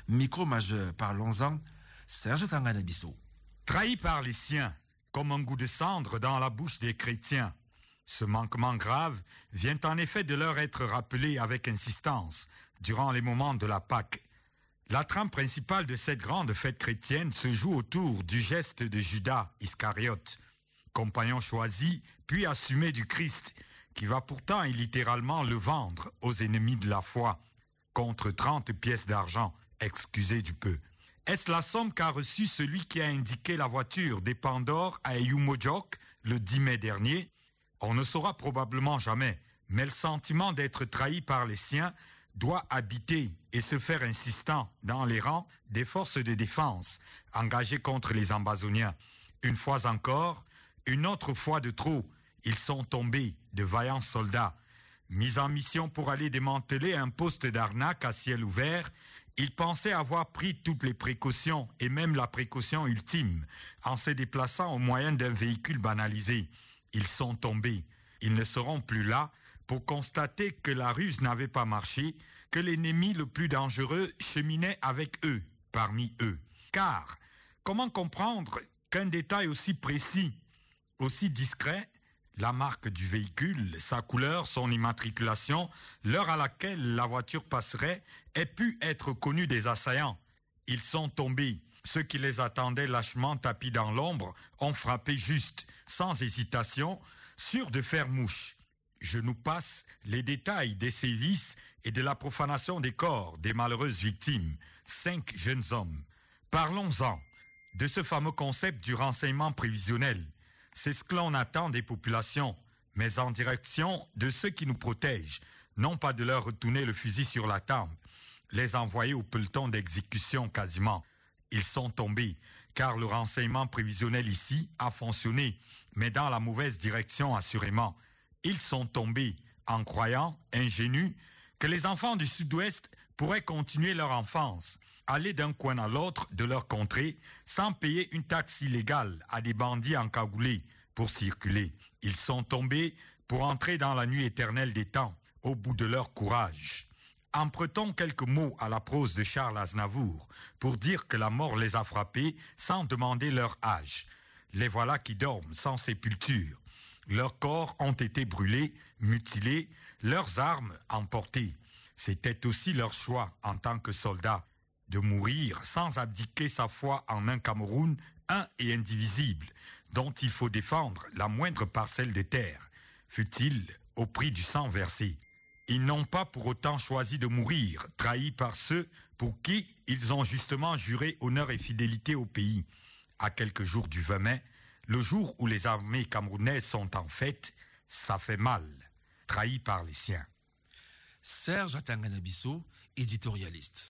Micro-majeur, parlons-en. Serge Tanganabiso. Trahi par les siens, comme un goût de cendre dans la bouche des chrétiens. Ce manquement grave vient en effet de leur être rappelé avec insistance durant les moments de la Pâque. La trame principale de cette grande fête chrétienne se joue autour du geste de Judas Iscariote, compagnon choisi puis assumé du Christ, qui va pourtant et littéralement le vendre aux ennemis de la foi, contre 30 pièces d'argent, excusez du peu. Est-ce la somme qu'a reçue celui qui a indiqué la voiture des Pandores à Eyumojok le 10 mai dernier? On ne saura probablement jamais, mais le sentiment d'être trahi par les siens doit habiter et se faire insistant dans les rangs des forces de défense engagées contre les Ambazoniens. Une fois encore, une autre fois de trop, ils sont tombés de vaillants soldats. Mis en mission pour aller démanteler un poste d'arnaque à ciel ouvert, ils pensaient avoir pris toutes les précautions et même la précaution ultime en se déplaçant au moyen d'un véhicule banalisé. Ils sont tombés. Ils ne seront plus là pour constater que la ruse n'avait pas marché, que l'ennemi le plus dangereux cheminait avec eux, parmi eux. Car, comment comprendre qu'un détail aussi précis, aussi discret, la marque du véhicule, sa couleur, son immatriculation, l'heure à laquelle la voiture passerait, ait pu être connue des assaillants? Ils sont tombés. Ceux qui les attendaient lâchement tapis dans l'ombre ont frappé juste, sans hésitation, sûrs de faire mouche. Je nous passe les détails des sévices et de la profanation des corps des malheureuses victimes, 5 jeunes hommes. Parlons-en de ce fameux concept du renseignement prévisionnel. C'est ce que l'on attend des populations, mais en direction de ceux qui nous protègent, non pas de leur retourner le fusil sur la tempe, les envoyer au peloton d'exécution quasiment. Ils sont tombés, car le renseignement prévisionnel ici a fonctionné, mais dans la mauvaise direction assurément. Ils sont tombés en croyant, ingénus, que les enfants du Sud-Ouest pourraient continuer leur enfance, aller d'un coin à l'autre de leur contrée sans payer une taxe illégale à des bandits encagoulés pour circuler. Ils sont tombés pour entrer dans la nuit éternelle des temps, au bout de leur courage. Empruntons quelques mots à la prose de Charles Aznavour pour dire que la mort les a frappés sans demander leur âge. Les voilà qui dorment sans sépulture. Leurs corps ont été brûlés, mutilés, leurs armes emportées. C'était aussi leur choix en tant que soldats, de mourir sans abdiquer sa foi en un Cameroun un et indivisible, dont il faut défendre la moindre parcelle de terre, fût-il au prix du sang versé. Ils n'ont pas pour autant choisi de mourir, trahis par ceux pour qui ils ont justement juré honneur et fidélité au pays. À quelques jours du 20 mai, le jour où les armées camerounaises sont en fête, ça fait mal, trahis par les siens. Serge Tanganabiso, éditorialiste.